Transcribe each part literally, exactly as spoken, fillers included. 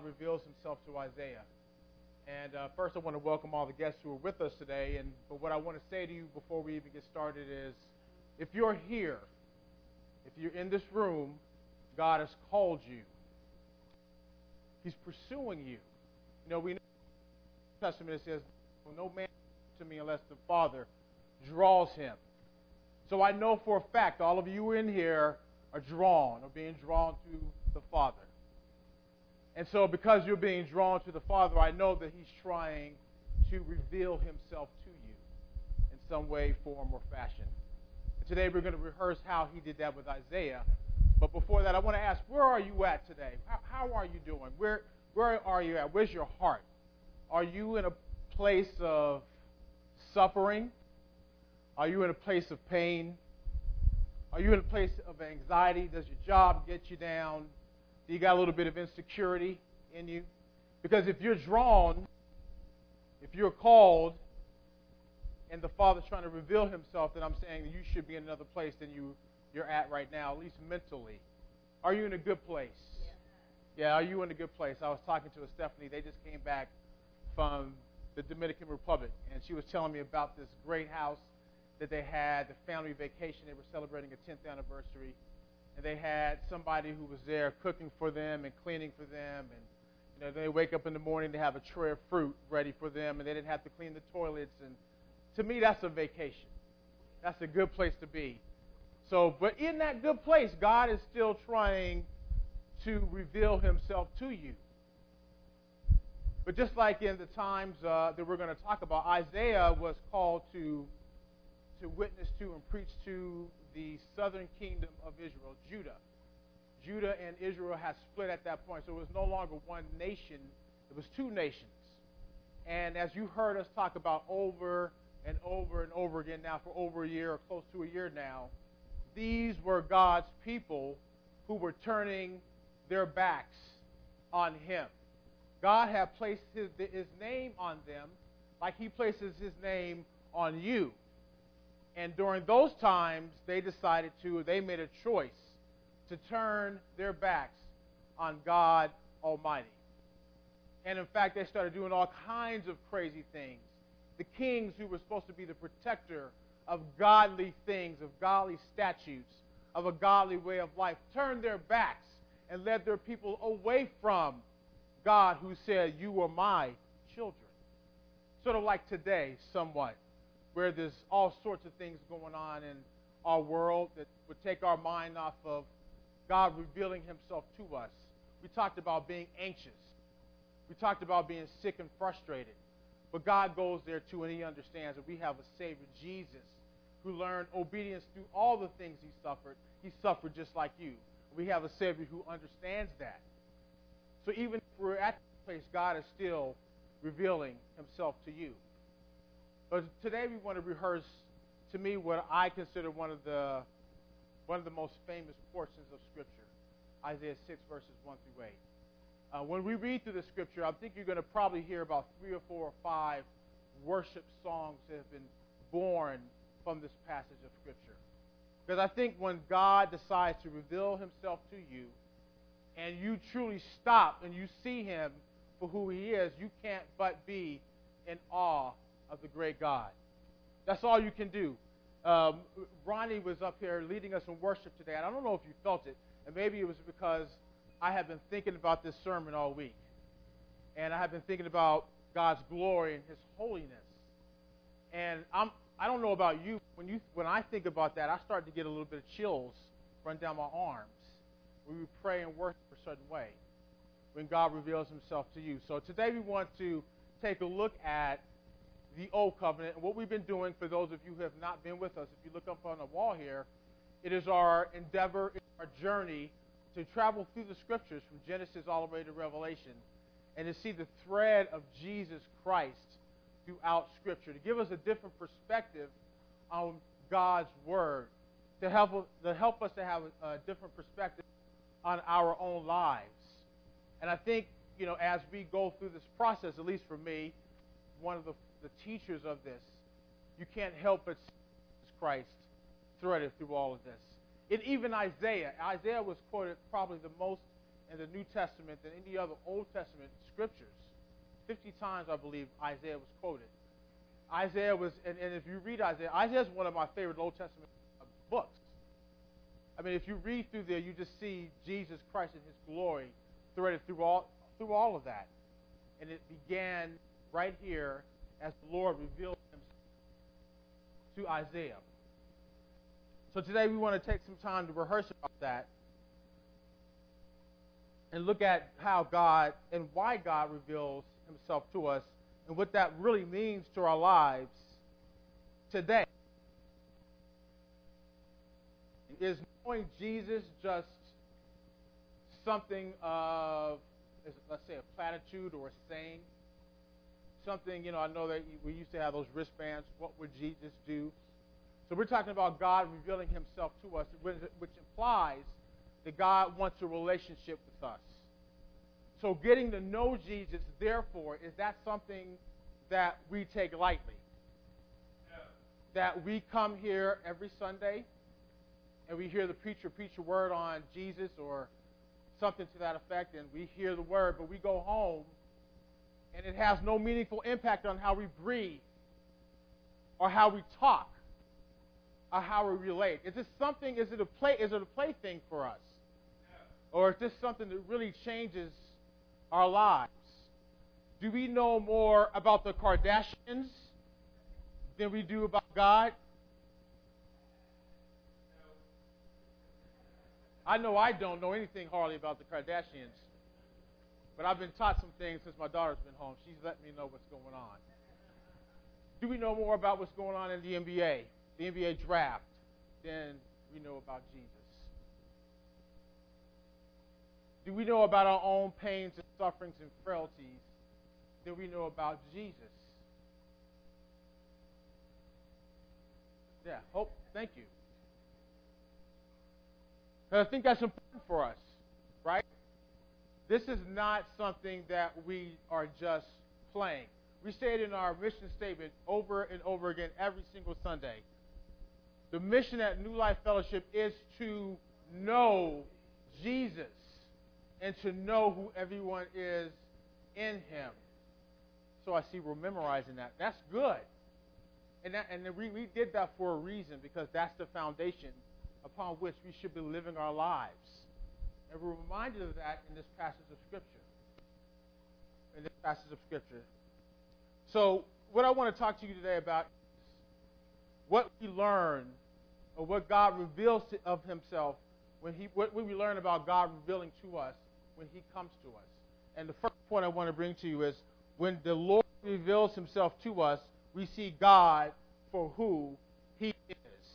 God reveals himself to Isaiah. And uh, first I want to welcome all the guests who are with us today. And but what I want to say to you before we even get started is, if you're here, if you're in this room, God has called you. He's pursuing you. You know, we know in the Testament it says, well, no man comes to me unless the Father draws him. So I know for a fact all of you in here are drawn, or being drawn to the Father. And so because you're being drawn to the Father, I know that he's trying to reveal himself to you in some way, form, or fashion. And today we're going to rehearse how he did that with Isaiah. But before that, I want to ask, where are you at today? How, how are you doing? Where, where are you at? Where's your heart? Are you in a place of suffering? Are you in a place of pain? Are you in a place of anxiety? Does your job get you down? Do you got a little bit of insecurity in you? Because if you're drawn, if you're called, and the Father's trying to reveal himself, then I'm saying that you should be in another place than you, you're at right now, at least mentally. Are you in a good place? Yeah. Yeah, are you in a good place? I was talking to a Stephanie. They just came back from the Dominican Republic, and she was telling me about this great house that they had, the family vacation. They were celebrating a tenth anniversary. And they had somebody who was there cooking for them and cleaning for them. And you know, they wake up in the morning to have a tray of fruit ready for them, and they didn't have to clean the toilets. And to me, that's a vacation. That's a good place to be. So, but in that good place, God is still trying to reveal himself to you. But just like in the times uh, that we're going to talk about, Isaiah was called to to witness to and preach to the southern kingdom of Israel, Judah. Judah and Israel had split at that point, so it was no longer one nation. It was two nations. And as you heard us talk about over and over and over again now for over a year or close to a year now, these were God's people who were turning their backs on him. God had placed his, his name on them like he places his name on you. And during those times, they decided to, they made a choice to turn their backs on God Almighty. And in fact, they started doing all kinds of crazy things. The kings who were supposed to be the protector of godly things, of godly statutes, of a godly way of life, turned their backs and led their people away from God, who said, "You are my children." Sort of like today, somewhat, where there's all sorts of things going on in our world that would take our mind off of God revealing himself to us. We talked about being anxious. We talked about being sick and frustrated. But God goes there too, and he understands that we have a Savior, Jesus, who learned obedience through all the things he suffered. He suffered just like you. We have a Savior who understands that. So even if we're at this place, God is still revealing himself to you. But today we want to rehearse, to me, what I consider one of the one of the most famous portions of Scripture, Isaiah six, verses one through eight. Uh, when we read through the Scripture, I think you're going to probably hear about three or four or five worship songs that have been born from this passage of Scripture. Because I think when God decides to reveal himself to you, and you truly stop and you see him for who he is, you can't but be in awe of the great God. That's all you can do. Um, Ronnie was up here leading us in worship today, and I don't know if you felt it, and maybe it was because I have been thinking about this sermon all week, and I have been thinking about God's glory and his holiness. And I'm, I don't know about you, when you when I think about that, I start to get a little bit of chills run down my arms when we pray and worship a certain way, when God reveals himself to you. So today we want to take a look at the Old Covenant. And what we've been doing, for those of you who have not been with us, if you look up on the wall here, it is our endeavor, our journey to travel through the Scriptures from Genesis all the way to Revelation and to see the thread of Jesus Christ throughout Scripture, to give us a different perspective on God's Word, to help, to help us to have a, a different perspective on our own lives. And I think, you know, as we go through this process, at least for me, one of the the teachers of this, you can't help but see Jesus Christ threaded through all of this. And even Isaiah, Isaiah was quoted probably the most in the New Testament than any other Old Testament scriptures. Fifty times, I believe, Isaiah was quoted. Isaiah was, and, and if you read Isaiah, Isaiah is one of my favorite Old Testament books. I mean, if you read through there, you just see Jesus Christ and His glory threaded through all through all of that. And it began right here as the Lord revealed Himself to Isaiah. So today we want to take some time to rehearse about that and look at how God and why God reveals Himself to us and what that really means to our lives today. Is knowing Jesus just something of, let's say, a platitude or a saying? Something, you know, I know that we used to have those wristbands. What would Jesus do? So we're talking about God revealing Himself to us, which implies that God wants a relationship with us. So getting to know Jesus, therefore, is that something that we take lightly? No. That we come here every Sunday and we hear the preacher preach a word on Jesus or something to that effect, and we hear the word, but we go home and it has no meaningful impact on how we breathe or how we talk or how we relate. Is this something, is it a play, is it a plaything for us? Or is this something that really changes our lives? Do we know more about the Kardashians than we do about God? I know I don't know anything hardly about the Kardashians, but I've been taught some things since my daughter's been home. She's letting me know what's going on. Do we know more about what's going on in the N B A, the N B A draft, than we know about Jesus? Do we know about our own pains and sufferings and frailties than we know about Jesus? Yeah, hope. Thank you. And I think that's important for us, right? This is not something that we are just playing. We say it in our mission statement over and over again every single Sunday. The mission at New Life Fellowship is to know Jesus and to know who everyone is in Him. So I see we're memorizing that. That's good. And, that, and we, we did that for a reason, because that's the foundation upon which we should be living our lives. And we're reminded of that in this passage of Scripture. In this passage of Scripture. So what I want to talk to you today about is what we learn, or what God reveals to, of Himself, when He, what we learn about God revealing to us when He comes to us. And the first point I want to bring to you is, when the Lord reveals Himself to us, we see God for who He is.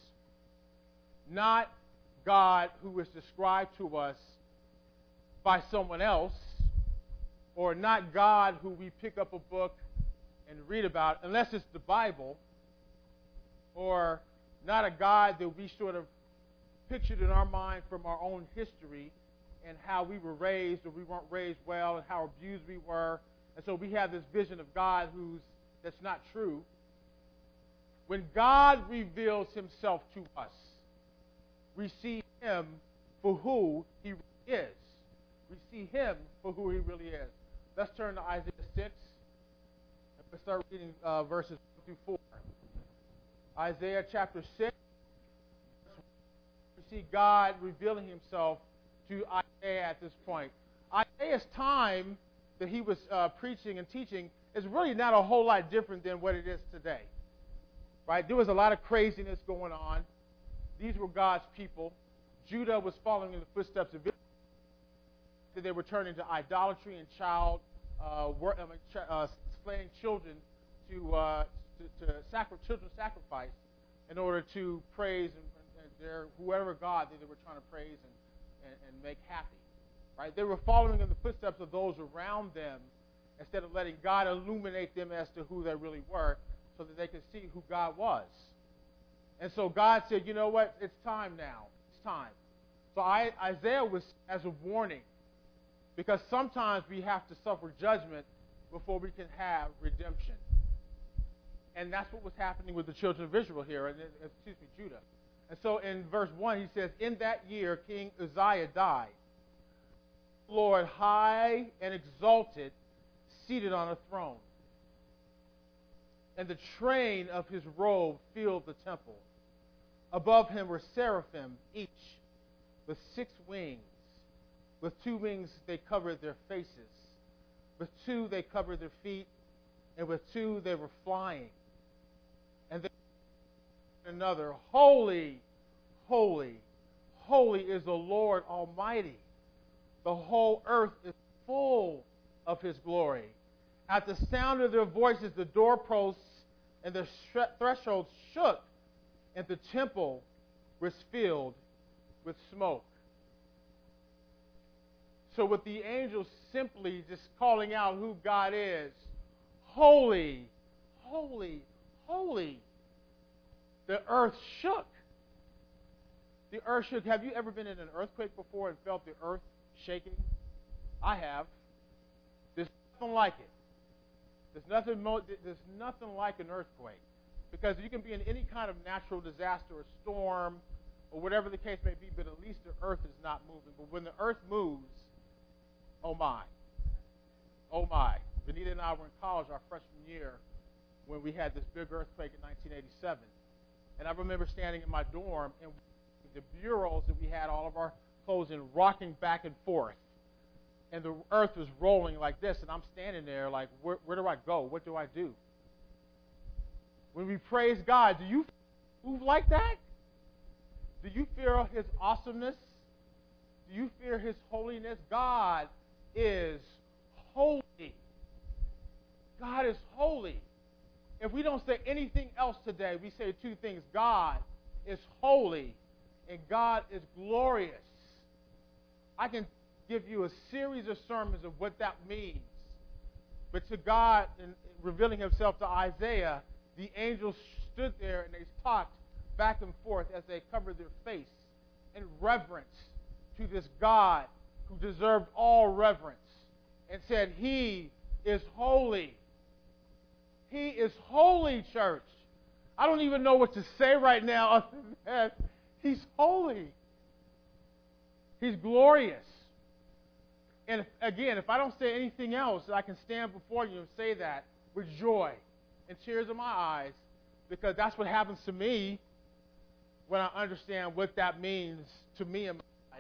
Not God who is described to us by someone else, or not God who we pick up a book and read about, unless it's the Bible, or not a God that we sort of pictured in our mind from our own history and how we were raised or we weren't raised well and how abused we were. And so we have this vision of God who's that's not true. When God reveals Himself to us, we see Him for who He really is. We see Him for who He really is. Let's turn to Isaiah six. And let's start reading uh, verses one through four. Isaiah chapter six. We see God revealing Himself to Isaiah at this point. Isaiah's time that he was uh, preaching and teaching is really not a whole lot different than what it is today. Right? There was a lot of craziness going on. These were God's people. Judah was following in the footsteps of Israel. They were turning to idolatry and child, uh, work, I mean, ch- uh, slaying children to, uh, to, to sacri- children sacrifice in order to praise and, and their whoever God that they were trying to praise and, and, and make happy. Right? They were following in the footsteps of those around them instead of letting God illuminate them as to who they really were, so that they could see who God was. And so God said, you know what? It's time now. It's time. So I, Isaiah was as a warning, because sometimes we have to suffer judgment before we can have redemption. And that's what was happening with the children of Israel here, and excuse me, Judah. And so in verse one, he says, in that year, King Uzziah died. the Lord high and exalted, seated on a throne. And the train of his robe filled the temple. Above him were seraphim, each with six wings. With two wings they covered their faces. With two they covered their feet. And with two they were flying. And they said to another, Holy, holy, holy is the Lord Almighty. The whole earth is full of his glory. At the sound of their voices, the doorposts and the thresholds shook, and the temple was filled with smoke. So with the angels simply just calling out who God is, holy, holy, holy, the earth shook. The earth shook. Have you ever been in an earthquake before and felt the earth shaking? I have. There's nothing like it. There's nothing, mo- there's nothing like an earthquake, because you can be in any kind of natural disaster or storm or whatever the case may be, but at least the earth is not moving. But when the earth moves, oh my, oh my. Benita and I were in college our freshman year when we had this big earthquake in nineteen eighty-seven. And I remember standing in my dorm and the bureaus that we had all of our clothes in rocking back and forth. And the earth was rolling like this, and I'm standing there like, where, where do I go? What do I do? When we praise God, do you move like that? Do you fear his awesomeness? Do you fear his holiness? God is holy. God is holy. If we don't say anything else today, we say two things. God is holy, and God is glorious. I can give you a series of sermons of what that means. But to God, in revealing himself to Isaiah, the angels stood there and they talked back and forth as they covered their face in reverence to this God who deserved all reverence, and said, He is holy. He is holy, church. I don't even know what to say right now other than that. He's holy. He's glorious. And if, again, if I don't say anything else, I can stand before you and say that with joy and tears in my eyes, because that's what happens to me when I understand what that means to me in my life.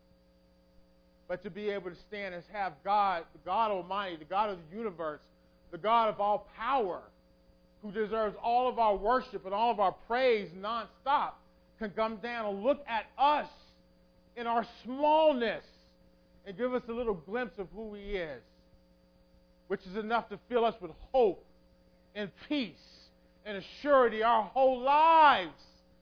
But to be able to stand and have God, the God Almighty, the God of the universe, the God of all power, who deserves all of our worship and all of our praise nonstop, can come down and look at us in our smallness and give us a little glimpse of who he is, which is enough to fill us with hope and peace and a surety our whole lives.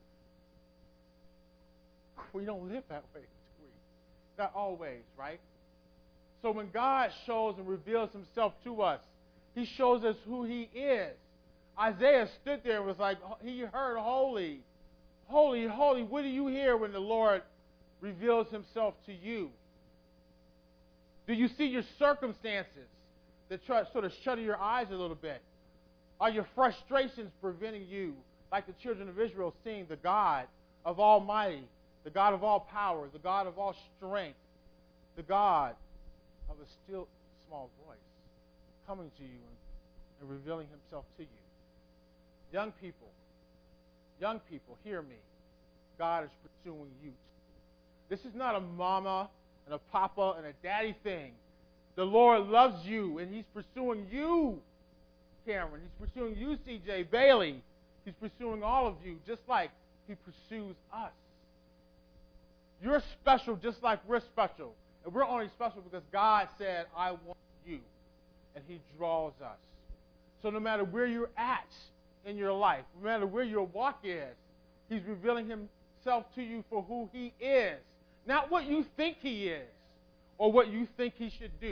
We don't live that way, do we? Not always, right? So when God shows and reveals himself to us, he shows us who he is. Isaiah stood there and was like, he heard holy, holy, holy. What do you hear when the Lord reveals himself to you? Do you see your circumstances that try, sort of shutter your eyes a little bit? Are your frustrations preventing you, like the children of Israel, seeing the God of Almighty, the God of all power, the God of all strength, the God of a still small voice coming to you and, and revealing himself to you? Young people, young people, hear me. God is pursuing you. This is not a mama and a papa and a daddy thing. The Lord loves you, and he's pursuing you, Cameron. He's pursuing you, C J, Bailey. He's pursuing all of you, just like he pursues us. You're special just like we're special. And we're only special because God said, I want you. And he draws us. So no matter where you're at in your life, no matter where your walk is, he's revealing himself to you for who he is. Not what you think he is or what you think he should do,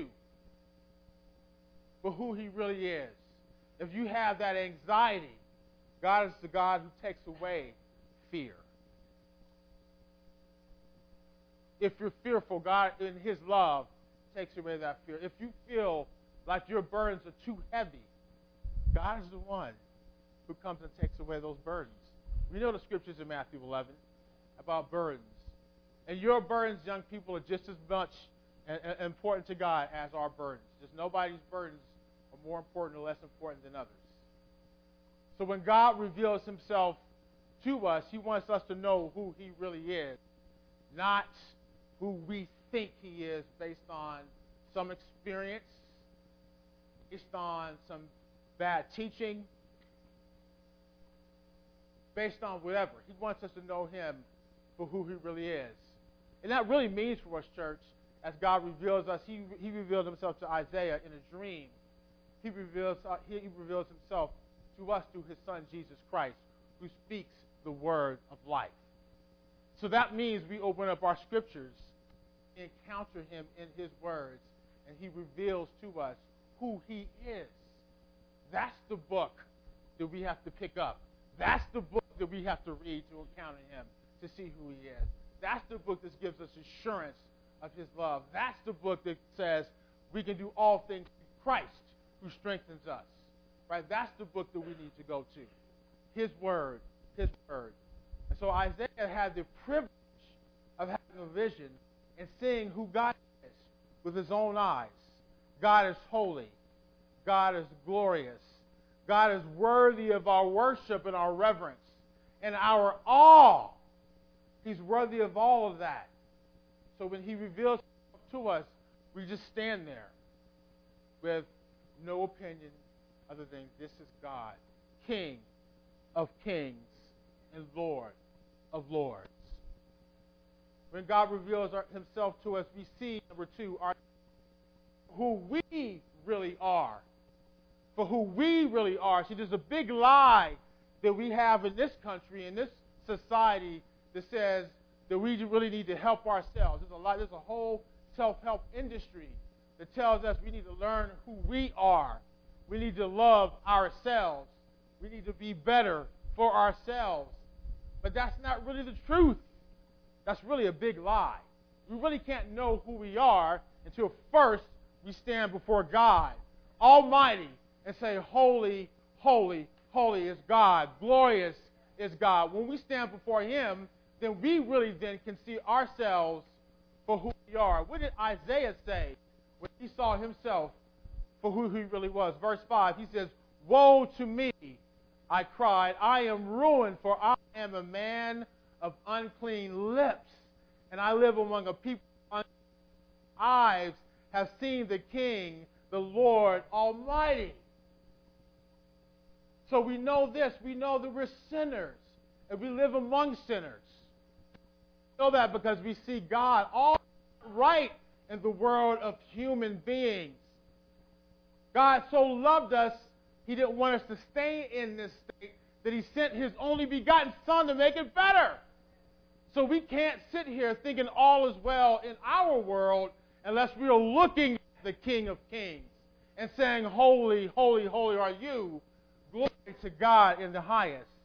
but who he really is. If you have that anxiety, God is the God who takes away fear. If you're fearful, God, in his love, takes away that fear. If you feel like your burdens are too heavy, God is the one who comes and takes away those burdens. We know the scriptures in Matthew eleven about burdens. And your burdens, young people, are just as much and, and important to God as our burdens. Just nobody's burdens are more important or less important than others. So when God reveals himself to us, he wants us to know who he really is, not who we think he is based on some experience, based on some bad teaching, based on whatever. He wants us to know him for who he really is. And that really means for us, church, as God reveals us, he, he revealed himself to Isaiah in a dream. He reveals, uh, he reveals himself to us through his son, Jesus Christ, who speaks the word of life. So that means we open up our scriptures, encounter him in his words, and he reveals to us who he is. That's the book that we have to pick up. That's the book that we have to read to encounter him, to see who he is. That's the book that gives us assurance of his love. That's the book that says we can do all things through Christ who strengthens us. Right? That's the book that we need to go to. His word, his word. And so Isaiah had the privilege of having a vision and seeing who God is with his own eyes. God is holy. God is glorious. God is worthy of our worship and our reverence and our awe. He's worthy of all of that. So when he reveals himself to us, we just stand there with no opinion other than this is God, King of kings and Lord of lords. When God reveals our, himself to us, we see, number two, our, who we really are. For who we really are. See, there's a big lie that we have in this country, in this society, that says that we really need to help ourselves. There's a lot, there's a whole self-help industry that tells us we need to learn who we are. We need to love ourselves. We need to be better for ourselves. But that's not really the truth. That's really a big lie. We really can't know who we are until first we stand before God Almighty and say, holy, holy, holy is God. Glorious is God. When we stand before him, then we really then can see ourselves for who we are. What did Isaiah say when he saw himself for who he really was? Verse five, he says, woe to me, I cried, I am ruined, for I am a man of unclean lips, and I live among a people whose eyes have seen the King, the Lord Almighty. So we know this. We know that we're sinners, and we live among sinners. We know that because we see God all right in the world of human beings. God so loved us, he didn't want us to stay in this state, that he sent his only begotten Son to make it better. So we can't sit here thinking all is well in our world unless we are looking at the King of Kings and saying, holy, holy, holy are you. Glory to God in the highest.